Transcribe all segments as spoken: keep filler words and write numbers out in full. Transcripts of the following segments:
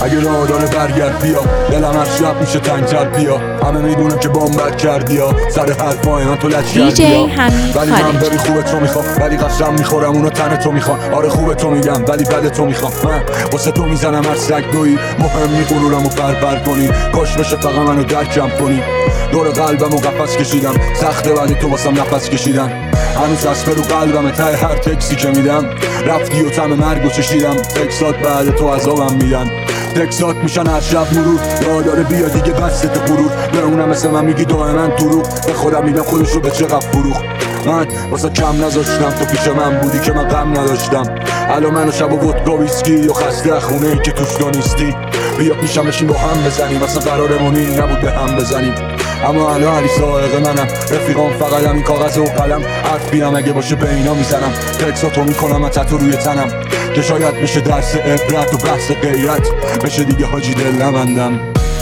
اگه راه داره برگرد بیا، دلم هر شب میشه تنگ‌تر بیا. همه میدونم که بامبت کردی ها، سر حرفای من تو لچ کردی ها. ولی من بری خوب تو میخوام، ولی قسم میخورم اونو تن تو میخوام. آره خوب تو میگم ولی بد تو میخوام. من واسه تو میزنم هر سگ دویی، مهم نی غرورمو فربر کنی. کاش بشه فقط منو درکم کنی. دور قلبمو قفس کشیدم، سخته ولی تو واسم نفس کشیدم. هنوز از رو قلبم ته هر تکسی که میدم. رفتی و طعم مرگو چشیدم، تکسات بعد تو عذابم میدن. تکسات میشن هر شب مرور، یاداره بیا دیگه بسته غرور. به اونم مثل من میگی دائما دروغ، به خودم میگم خودشو به چقدر فروخ. من واسه کم نذاشتم تو پیش من بودی که من غم نداشتم. الان منو شب و ودکا ویسکی و خسته خونه ای که توش تو نیستی. بیا پیشم بشین با هم بزنیم، واسه قرارمون این نبود به هم بزنیم. اما الان علی سائق منم، رفیقام فقط همین کاغذ و قلم. حرف بیام اگه باشه به اینا میزنم، تکساتو میکنم من تتو روی تنم. که شاید بشه درس عبرت و بحث غیرت، بشه دیگه حاجی دل نبندم.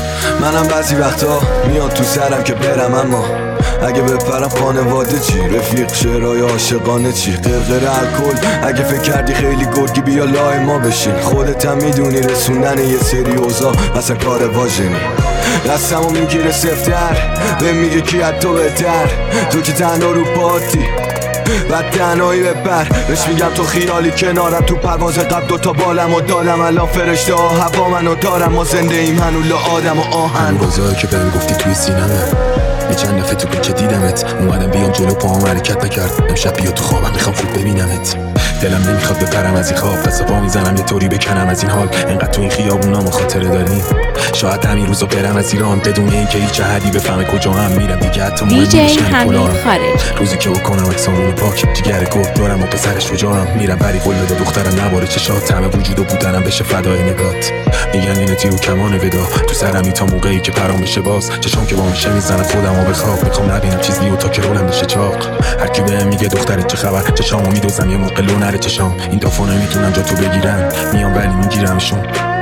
منم بعضی وقتا میاد تو سرم که برم، اما اگه بپرم خانواده چی؟ رفیق شعرهای عاشقانه چی؟ قرقر الکل اگه فکر کردی خیلی گرگی بیا لای ما بشین. خودت هم میدونی رسوندن یه سری اوضاع اصلا کار واژنی. دستمو میگیره سفتر به میگه کی از تو بهتر، تو که تنها رو پاتی بعد تنهایی بپر. بهش میگم تو خیالی کنارم، تو پرواز قبل دوتا بالم و دادم. الان فرشته ها هوا منو دارم، ما زنده ایم هنوز آدم و آهن. روزایی که بهم گفتی توی سینمه، یه چند دفعه تو کوچه دیدمت، اومدم بیام جلو پاهم حرکت نکرد. امشب بیا تو خوابم میخوام خوب ببینمت. دلم نمیخواد بپرم از این خواب، پس پا میزنم یه طوری بکنم از این حال. انقدر تو این خیابونامو خاطره داریم، شاید همین روزا برم از ایران بدون اینکه هیچ احدی بفهمه کجا هم میرم دیگه. حتی مهم نیست روزی که بکنم اکسامون پاک، جگر گفت دارم و پسر شجاعم. میرم بری قلده دخترم نباره چشات، همه وجود و بودنم بشه فدای نگات. میگن اینو تیر و کمان ودا تو سرمی تا موقعی که پرام بشه باز. چشام که با میشه میزنه خودمو به خواب، میخوام نبینم چیزی و تا که رولم بشه چاق. هر کی بهم میگه دخترت چه خبر، چشامو میدوزم یه موقع لو نره چشام. این دافو نمیتونم جا تو بگیرم، میام ولی میگیرمشون.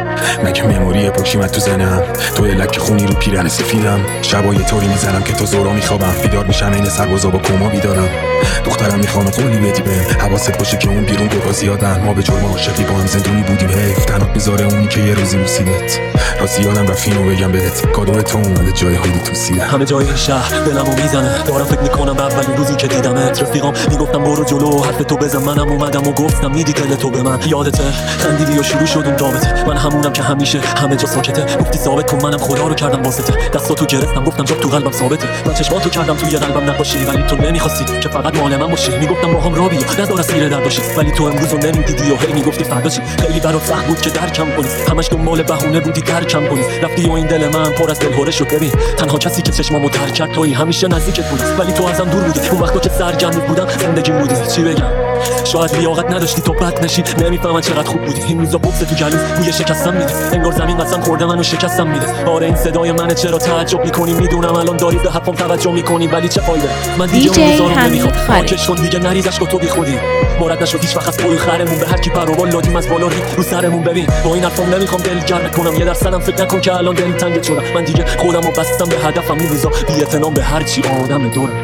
مگه مموری پشیمت تو زنم، تو لک خونی رو پیرن سفیدم. شبا یه طوری میزنم که تا زورا میخوابم، بیدار میشم این سربازا با کما بیدارم. دخترم میخوام قولی بدی بهم، حواست باشه که اون بیرون گوگا زیادن. ما به جرم عاشقی با هم زندونی بودیم، حیف تنات میذاره اونی که یه روزی بوسیدت. راستی یادم رفت اینو بگم بهت، کادو تو اومده جای هودی تو سیده. همه جای این شهر دلمو میزنه، دارم فکر میکنم به اولین روزی که دیدمت. رفیقام میگفتم برو جلو حرف تو بزن، منم اومدم و گفتم میدی دل تو به من. یادته خندیدی و شروع شد اون داوته، من همونم که همیشه همه جا ساکته. گفتی ثابت کن منم خدا رو کردم واسطه، دستاتو گرفتم گفتم جا تو قلبم ثابته. من چشماتو کردم توی قلبم نباشی، ولی تو نمیخواستی که فقط مال من باشی. میگفتم با هم را بیا ندار اسیر در باشی، ولی تو امروزو نمیدیدی و هی میگفتی فردا چی. خیلی برات سخت بود که درکم کنی، همش دنبال بهونه بودی درکم کنی. رفتی و این دل من پر از دلهوره شد. ببین تنها کسی که چشمامو تر کرد تویی، همیشه نزدیکت بودی ولی تو ازم دور بودی. اون وقتا که سرگرم بودم زندگی بودی. چی بگم شاید لیاقت نداشتی تو بد نشی، نمیفهمن چقدر خوب بودی. این روزا بغض تو گلو بوی شکستم میده، انگار زمین قسم خورده منو شکستم میده. آره این صدای منه چرا تعجب میکنی، میدونم الان داری به حرفم توجه میکنی، ولی چه فایده. من دیگه اون روزا رو نمیخوام، پاکش کن دیگه نریزش تو بی خودی. مورد نشد هیچ وقت از پای خرمون، به هر کی پر و بال دادیم از بالا ری رو سرمون. ببین با این حرفام نمیخوام دل گرم کنم، یه درصدم فکر نکن که الان دل تنگ شدم. من دیگه خودمو بستم به هدفم، این روزا بی احترام به هر چی آدم دورم.